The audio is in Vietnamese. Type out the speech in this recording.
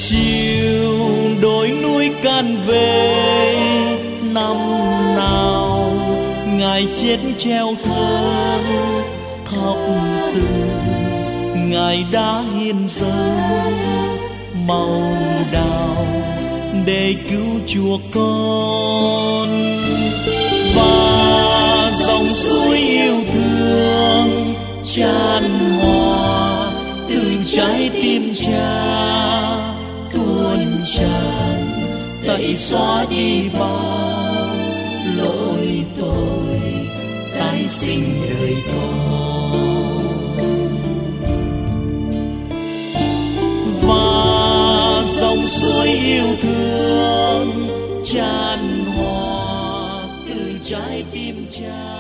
chiều đồi núi can về năm nào Ngài chết treo thân thắp tường, Ngài đã hiến dâng màu đào để cứu chuộc con. Và dòng suối yêu thương tràn hòa từ trái tim Cha tuôn tràn, tẩy xóa đi bao lỗi tội, tái sinh đời con. Và dòng suối yêu thương tràn hòa từ trái tim Cha